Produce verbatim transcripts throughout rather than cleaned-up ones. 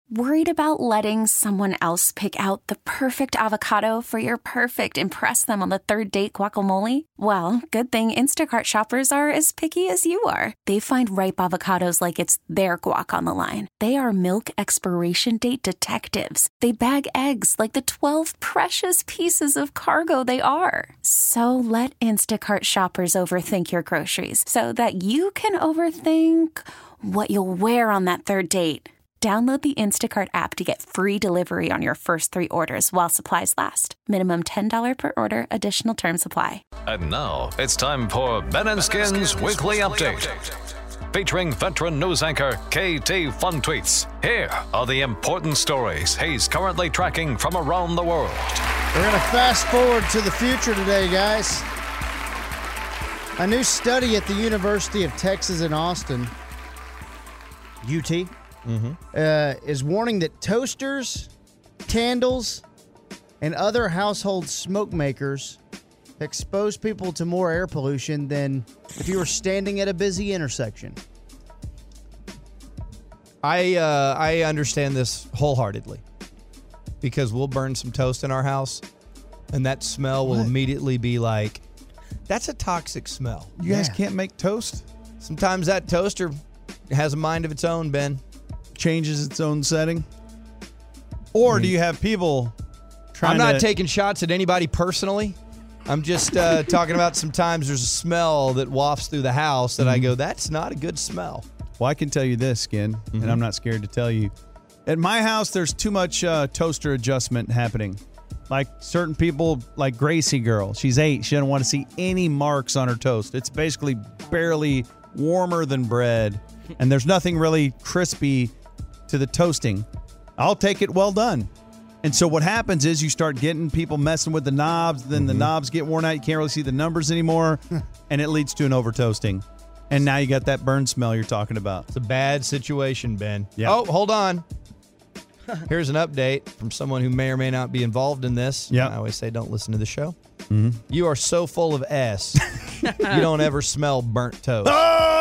Worried about letting someone else pick out the perfect avocado for your perfect impress them on the third date guacamole? Well, good thing Instacart shoppers are as picky as you are. They find ripe avocados like it's their guac on the line. They are milk expiration date detectives. They bag eggs like the twelve precious pieces of cargo they are. So let Instacart shoppers overthink your groceries so that you can overthink what you'll wear on that third date. Download the Instacart app to get free delivery on your first three orders while supplies last. Minimum ten dollars per order. Additional terms apply. And now it's time for Ben and Skin's Weekly Update. Featuring veteran news anchor K T Fun Tweets. Here are the important stories he's currently tracking from around the world. We're going to fast forward to the future today, guys. A new study at the University of Texas in Austin, U T, mm-hmm. uh, is warning that toasters, candles, and other household smoke makers expose people to more air pollution than if you were standing at a busy intersection. I uh, I understand this wholeheartedly because we'll burn some toast in our house, and that smell will what? immediately be like, that's a toxic smell. You yeah. guys can't make toast? Sometimes that toaster has a mind of its own, Ben. Changes its own setting? Or mm. do you have people trying I'm not to... taking shots at anybody personally. I'm just uh, talking about sometimes there's a smell that wafts through the house that mm-hmm. I go, that's not a good smell. Well, I can tell you this, Skin, mm-hmm. and I'm not scared to tell you. At my house, there's too much uh, toaster adjustment happening. Like certain people, like Gracie girl, she's eight. She doesn't want to see any marks on her toast. It's basically barely warmer than bread, and there's nothing really crispy to the toasting. I'll take it well done. And so what happens is you start getting people messing with the knobs, then mm-hmm. the knobs get worn out. You can't really see the numbers anymore, and it leads to an over-toasting. And now you got that burn smell you're talking about. It's a bad situation, Ben. Yep. Oh, hold on. Here's an update from someone who may or may not be involved in this. Yep. I always say don't listen to the show. Mm-hmm. You are so full of S, you don't ever smell burnt toast.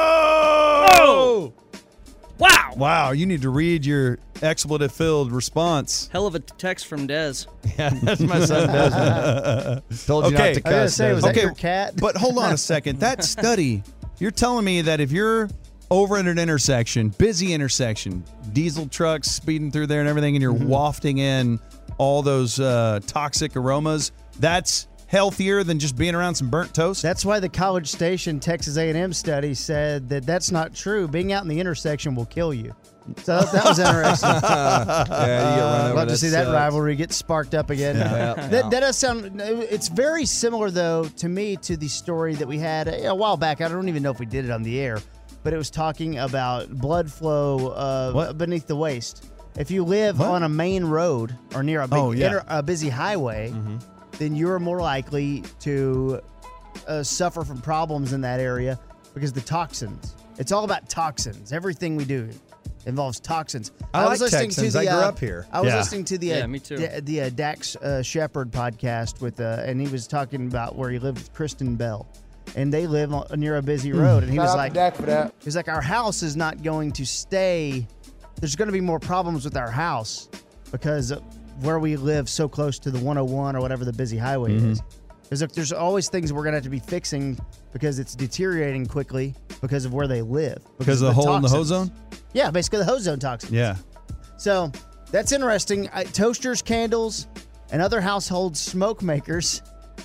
Oh! Wow. Wow, you need to read your expletive-filled response. Hell of a text from Des. Yeah, that's my son Desmond. Told you okay. not to cuss. I was gonna say, was okay. that your cat? But hold on a second. That study, you're telling me that if you're over at an intersection, busy intersection, diesel trucks speeding through there and everything, and you're mm-hmm. wafting in all those uh, toxic aromas, that's healthier than just being around some burnt toast? That's why the College Station Texas A and M study said that that's not true. Being out in the intersection will kill you. So that was interesting. yeah, you get run over. Love to that see sucks. that rivalry get sparked up again. Yeah. Yeah. That, that does sound. It's very similar, though, to me, to the story that we had a, a while back. I don't even know if we did it on the air, but it was talking about blood flow uh, beneath the waist. If you live what? on a main road or near a, big, oh, yeah. inter, a busy highway, mm-hmm. then you're more likely to uh, suffer from problems in that area because the toxins. It's all about toxins. Everything we do involves toxins. I, I was like listening Texans. to the. I grew uh, up here. I was yeah. listening to the. Yeah, uh, me too. The, the uh, Dax uh, Shepard podcast with, uh, and he was talking about where he lived with Kristen Bell, and they live on, near a busy road, and he was like, Dak for that. he was like, our house is not going to stay. There's going to be more problems with our house because of where we live so close to the one oh one or whatever the busy highway mm-hmm. is. Because if there's always things we're going to have to be fixing because it's deteriorating quickly because of where they live. Because of the, the hole toxins. in the ozone? Yeah, basically the ozone toxins. Yeah. So that's interesting. I, toasters, candles, and other household smoke makers,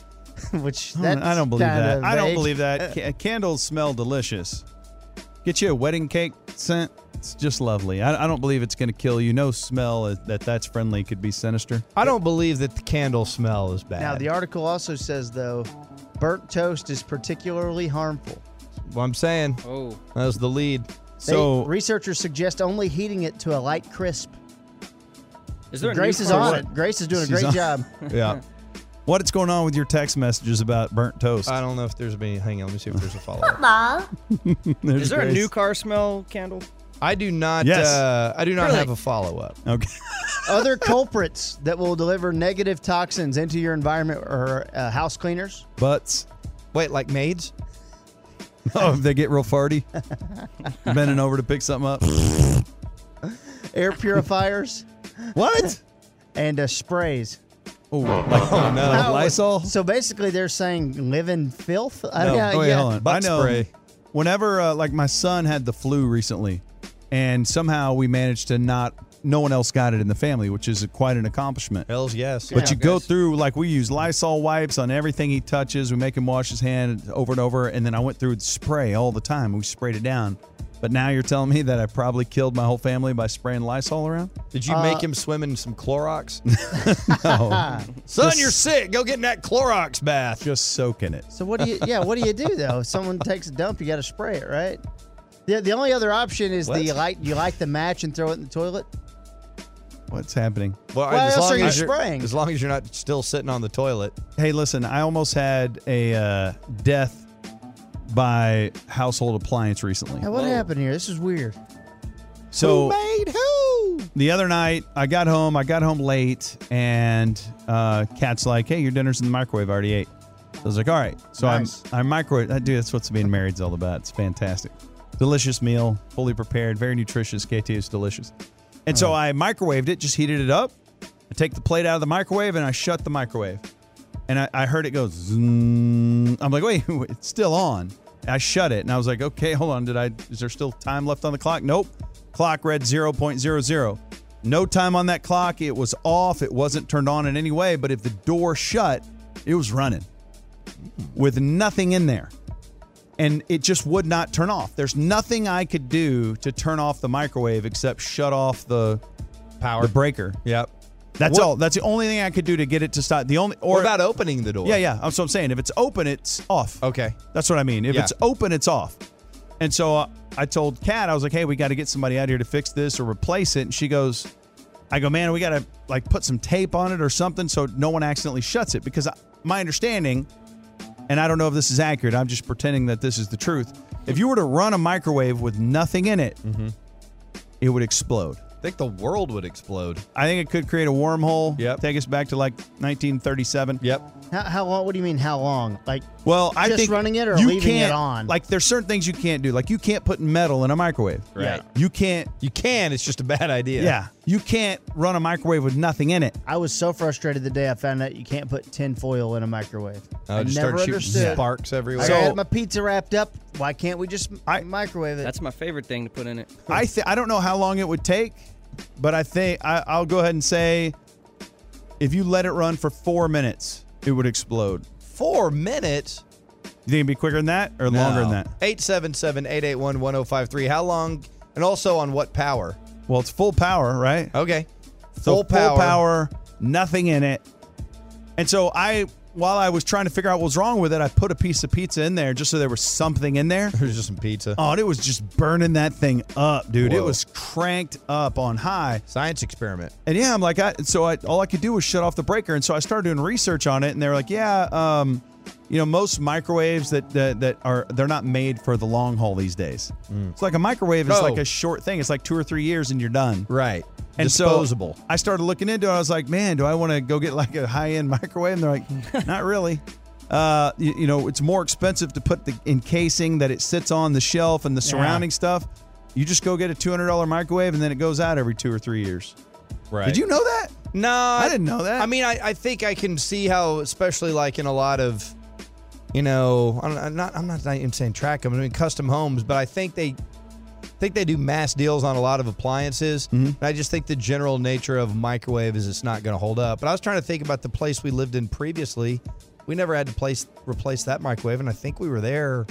which that's I don't believe that. vague. I don't believe that. C- candles smell delicious. Get you a wedding cake scent. It's just lovely. I, I don't believe it's going to kill you. No smell that that's friendly could be sinister. I don't believe that the candle smell is bad. Now, the article also says, though, burnt toast is particularly harmful. What I'm saying. Oh. That was the lead. They, So researchers suggest only heating it to a light crisp. Is there a Grace new is car- on what? it. Grace is doing a She's great on- job. yeah. What is going on with your text messages about burnt toast? I don't know if there's been. Hang on, let me see if there's a follow-up. Is there Grace. a new car smell candle? I do not. Yes. Uh, I do not Really? have a follow-up. Okay. Other culprits that will deliver negative toxins into your environment are uh, house cleaners. Butts. Wait, like maids? Oh, if they get real farty. Bending over to pick something up. air purifiers, What? and uh, sprays. Oh, like, oh no, How- Lysol. So basically, they're saying live in filth. I No. mean, Oh, wait, yeah. hold on. Butt I know. spray. Whenever, uh, like, my son had the flu recently, and somehow we managed to not. No one else got it in the family, which is quite an accomplishment. Hells yes. But you Yeah, go guys. through, like, we use Lysol wipes on everything he touches. We make him wash his hand over and over. And then I went through with spray all the time. We sprayed it down. But now you're telling me that I probably killed my whole family by spraying Lysol around? Did you Uh, make him swim in some Clorox? No. Son, Just- you're sick. Go get in that Clorox bath. Just soak in it. So what do you? Yeah, what do you do though? If someone takes a dump, you got to spray it, right? The the only other option is What? the you light you light the match and throw it in the toilet. What's happening? Well, Why as else long are you as you're- spraying? As long as you're not still sitting on the toilet. Hey, listen, I almost had a uh, death by household appliance recently. Now, what happened here? This is weird. So made who? the other night, I got home. I got home late, and uh, Kat's like, "Hey, your dinner's in the microwave. I already ate." So I was like, "All right." So Nice. I'm I microwave. Dude, that's what's being married's all about. It's fantastic, delicious meal, fully prepared, very nutritious. K T is delicious, and so I microwaved it, just heated it up. I take the plate out of the microwave and I shut the microwave, and I, I heard it go zoom. I'm like, wait, it's still on. I shut it, and I was like, okay, hold on. Did I? Is there still time left on the clock? Nope. Clock read zero point zero zero. No time on that clock. It was off. It wasn't turned on in any way. But if the door shut, it was running with nothing in there. And it just would not turn off. There's nothing I could do to turn off the microwave except shut off the Power. the breaker. Yep. That's What- all. That's the only thing I could do to get it to stop. The only or What about opening the door? yeah, yeah. That's what I'm saying. If it's open, it's off. Okay. That's what I mean. If Yeah. it's open, it's off. And so uh, I told Kat, I was like, hey, we got to get somebody out here to fix this or replace it. And she goes, I go, man, we got to like put some tape on it or something so no one accidentally shuts it. Because I, my understanding, and I don't know if this is accurate, I'm just pretending that this is the truth. If you were to run a microwave with nothing in it, it would explode. I think the world would explode. I think it could create a wormhole. Yep. Take us back to like nineteen thirty-seven. Yep. How, how long? What do you mean? How long? Like Well, I Just think running it or you leaving it can't- on? Like, there's certain things you can't do. Like, you can't put metal in a microwave. Right. You can't. You can. It's just a bad idea. Yeah. You can't run a microwave with nothing in it. I was so frustrated the day I found out you can't put tin foil in a microwave. Oh, I just never start shooting understood. sparks everywhere. I So- had my pizza wrapped up. Why can't we just I- microwave it? That's my favorite thing to put in it. I th- I don't know how long it would take, but I think I, I'll go ahead and say if you let it run for four minutes, it would explode. Four minutes? You think it'd be quicker than that or longer than that? eight seven seven, eight eight one, one oh five three. How long? And also on what power? Well, it's full power, right? Okay. So Full power. full power, nothing in it. And so I, while I was trying to figure out what was wrong with it, I put a piece of pizza in there just so there was something in there. There's just some pizza. Oh, and it was just burning that thing up, dude. It Whoa. was cranked up on high. Science experiment. And yeah, I'm like, I, so I, all I could do was shut off the breaker. And so I started doing research on it, and they were like, yeah, um, you know, most microwaves that, that that are they're not made for the long haul these days. It's like a microwave is Oh. like a short thing. It's like two or three years and you're done. Right. And Disposable. so I started looking into it. I was like, man, do I want to go get like a high end microwave? And they're like, not really. Uh, you, you know, it's more expensive to put the encasing that it sits on the shelf and the surrounding stuff. You just go get a two hundred dollars microwave and then it goes out every two or three years. right. Did you know that? No, I didn't know that. I mean, I, I think I can see how, especially like in a lot of, you know, I'm I'm not I'm not even saying track them. I mean custom homes, but I think they I think they do mass deals on a lot of appliances. Mm-hmm. And I just think the general nature of microwave is it's not going to hold up. But I was trying to think about the place we lived in previously. We never had to place replace that microwave, and I think we were there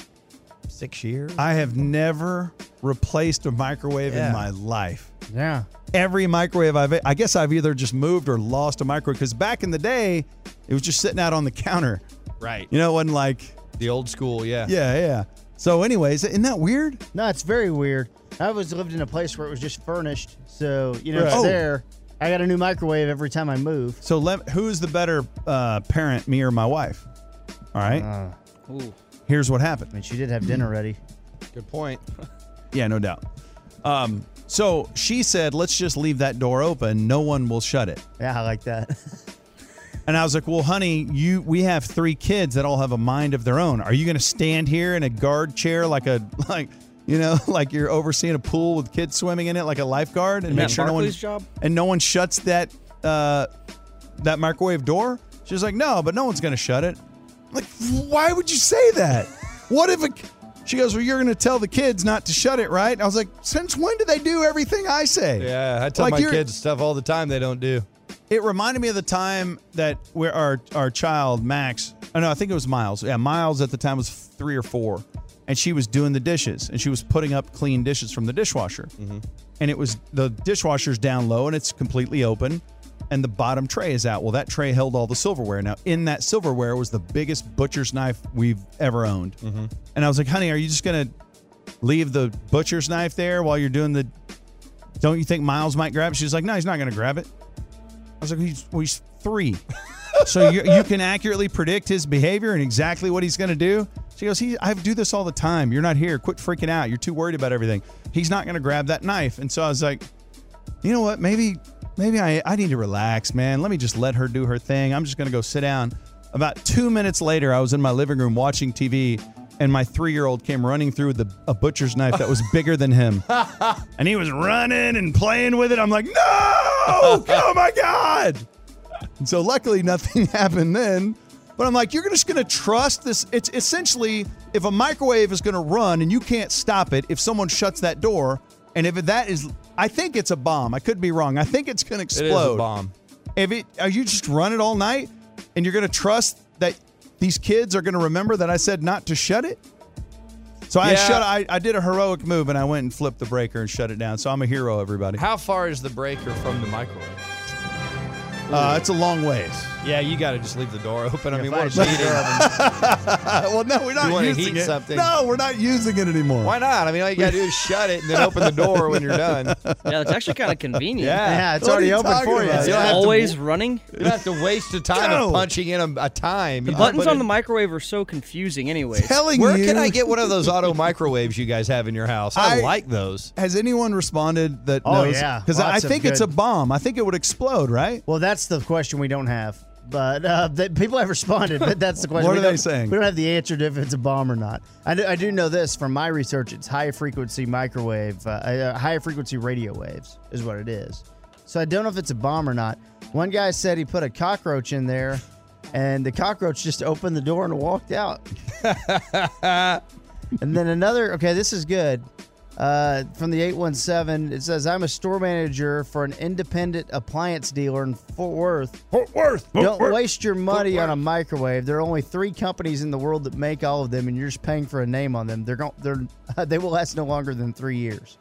six years. I have never replaced a microwave Yeah. in my life. yeah. Every microwave I've, I guess I've either just moved or lost a microwave because back in the day, it was just sitting out on the counter. Right. You know, it wasn't like, The old school, yeah. yeah, yeah. So, anyways, isn't that weird? No, it's very weird. I was lived in a place where it was just furnished, so you know Right. it's Oh. there. I got a new microwave every time I move. So, let, who's the better uh, parent, me or my wife? All right. Uh, Ooh. Here's what I happened. mean, she did have dinner ready. Good point. Yeah, no doubt. Um, so she said, let's just leave that door open. No one will shut it. Yeah, I like that. And I was like, well, honey, you we have three kids that all have a mind of their own. Are you going to stand here in a guard chair like a like You know, like you're overseeing a pool with kids swimming in it, like a lifeguard, and Isn't make that sure no one Barkley's job? and no one shuts that uh, that microwave door. She's like, no, but no one's gonna shut it. I'm like, why would you say that? What if a She goes, well, you're going to tell the kids not to shut it, right? I was like, since when do they do everything I say? Yeah, I tell Like my you're- kids stuff all the time they don't do. It reminded me of the time that where our our child Max, oh no, I think it was Miles. Yeah, Miles at the time was three or four, and she was doing the dishes, and she was putting up clean dishes from the dishwasher, Mm-hmm. and it was the dishwasher's down low and it's completely open, and the bottom tray is out. Well, that tray held all the silverware. Now, in that silverware was the biggest butcher's knife we've ever owned, Mm-hmm. and I was like, honey, are you just gonna leave the butcher's knife there while you're doing the? Don't you think Miles might grab it? She's like, no, he's not gonna grab it. I was like, he's, well, he's three. So you, you can accurately predict his behavior and exactly what he's going to do? She goes, he, I do this all the time. You're not here. Quit freaking out. You're too worried about everything. He's not going to grab that knife. And so I was like, you know what? Maybe maybe I, I need to relax, man. Let me just let her do her thing. I'm just going to go sit down. About two minutes later, I was in my living room watching T V, and my three-year-old came running through with a, a butcher's knife that was bigger than him. And he was running and playing with it. I'm like, no! Oh, my God! And so luckily nothing happened then. But I'm like, you're just going to trust this. It's essentially, if a microwave is going to run and you can't stop it, if someone shuts that door, and if that is, I think it's a bomb. I could be wrong. I think it's going to explode. It is a bomb. If it, are you just run it all night, and you're going to trust that these kids are going to remember that I said not to shut it? So I Yeah. shut. I, I did a heroic move, and I went and flipped the breaker and shut it down. So I'm a hero, everybody. How far is the breaker from the microwave? Uh, it's a long ways. Yeah, you got to just leave the door open. I mean, If I what shut are the door eating? Well, no, we're not You wanna using heat it. something? No, we're not using it anymore. Why not? I mean, all you got to do is shut it and then open the door when you're done. Yeah, it's actually kind of convenient. Yeah, it's What are already you open talking for you. about? Is You it don't have to- always running? You don't have to waste the time No. of punching in a, a time. The You just buttons put on it- the microwave are so confusing anyways. Telling Where you. can I get one of those auto microwaves you guys have in your house? I, I- like those. Has anyone responded that Oh, knows? yeah. Because I Lots of think it's a good- bomb. I think it would explode, right? Well, that's the question we don't have. But uh, that people have responded, but that's the question. What We are they don't- saying? We don't have the answer to if it's a bomb or not. I do, I do know this from my research. It's high frequency microwave, uh, uh, high frequency radio waves is what it is. So I don't know if it's a bomb or not. One guy said he put a cockroach in there, and the cockroach just opened the door and walked out. And then another, okay, this is good. Uh, from the eight one seven, it says, I'm a store manager for an independent appliance dealer in Fort Worth. Fort Worth. Don't waste your money on a microwave. There are only three companies in the world that make all of them, and you're just paying for a name on them. They're going, they're, they will last no longer than three years.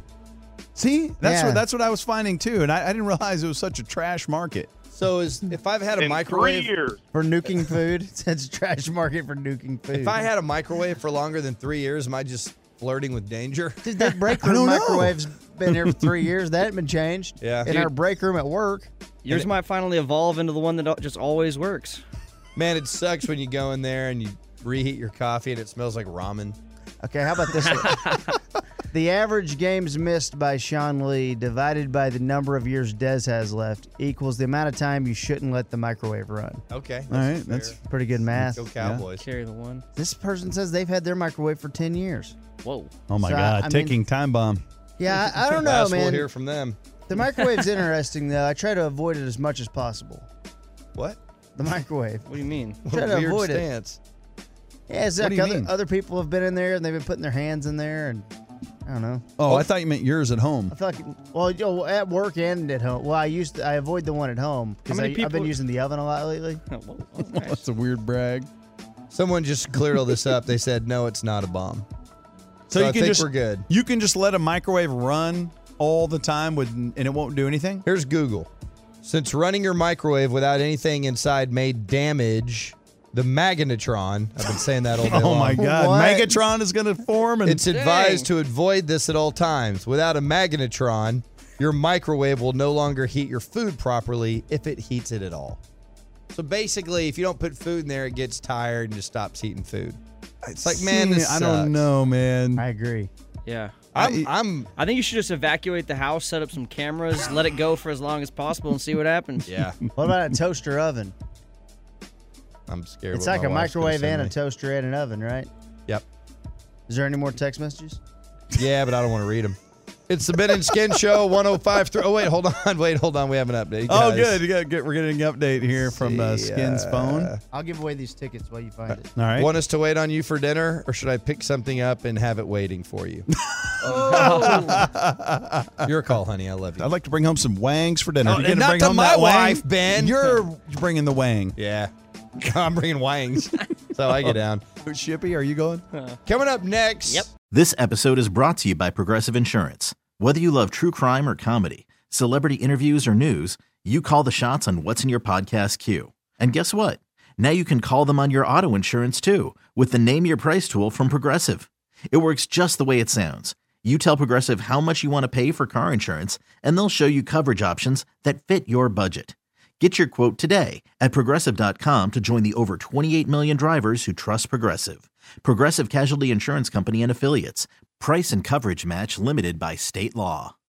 See, that's Yeah. what that's what I was finding too, and I, I didn't realize it was such a trash market. So is if I've had a In microwave, three years. For nuking food, it's a trash market for nuking food. if I had a microwave for longer than three years, am I just flirting with danger? Dude, that break I room don't know. microwave's been here for three years. That hasn't been changed. Yeah. In Dude. our break room at work. Yours might finally evolve into the one that al- just always works. Man, it sucks when you go in there and you reheat your coffee and it smells like ramen. Okay, how about this one? The average games missed by Sean Lee divided by the number of years Dez has left equals the amount of time you shouldn't let the microwave run. Okay. All right, fair. that's Pretty good math. Go Cowboys. Carry the one. This person says they've had their microwave for ten years. Whoa. oh my So, god, I mean- ticking time bomb. Yeah, I, I don't know, Last man. we'll hear from them. The microwave's interesting, though. I try to avoid it as much as possible. What? The microwave. What do you mean? What Try a to weird avoid it. stance. Yeah, it's What like do you other, mean? other people have been in there and they've been putting their hands in there, and I don't know. Oh, I thought you meant yours at home. I feel like, well, you know, at work and at home. Well, I used to, I avoid the one at home because How many I've been people- using the oven a lot lately. Whoa, oh, nice. That's a weird brag. Someone just cleared all this up. They said, no, it's not a bomb. So, So you I can think just we're good. You can just let a microwave run all the time with, and it won't do anything. Here's Google. Since running your microwave without anything inside may damage the magnetron, I've been saying that all day Oh long. my god, What? Megatron is going to form, and It's advised to avoid this at all times. Without a magnetron, your microwave will no longer heat your food properly if it heats it at all. So basically, if you don't put food in there, it gets tired and just stops heating food. It's like, man, this I sucks. don't know, man. I agree. Yeah. I'm, I'm, I think you should just evacuate the house, set up some cameras, let it go for as long as possible, and see what happens. yeah, What about a toaster oven? I'm scared. It's what like my a wife's gonna microwave send and a me. toaster and an oven, right? Yep. Is there any more text messages? Yeah, but I don't want to read them. It's the Ben and Skin Show, one oh five point three. Oh, wait, hold on. Wait, hold on. We have an update, Oh, guys. good. You got- get- We're getting an update here from uh, Skin's uh, phone. I'll give away these tickets while you find it. All right. Want us to wait on you for dinner, or should I pick something up and have it waiting for you? Your call, honey. I love you. I'd like to bring home some wangs for dinner. Oh, You gonna not bring to home my that wang? wife, Ben. You're bringing the wang. Yeah. I'm bringing wangs. So I get down. Shippy, are you going? Coming up next. Yep. This episode is brought to you by Progressive Insurance. Whether you love true crime or comedy, celebrity interviews or news, you call the shots on what's in your podcast queue. And guess what? Now you can call them on your auto insurance too with the Name Your Price tool from Progressive. It works just the way it sounds. You tell Progressive how much you want to pay for car insurance, and they'll show you coverage options that fit your budget. Get your quote today at Progressive dot com to join the over twenty-eight million drivers who trust Progressive. Progressive Casualty Insurance Company and Affiliates. Price and coverage match limited by state law.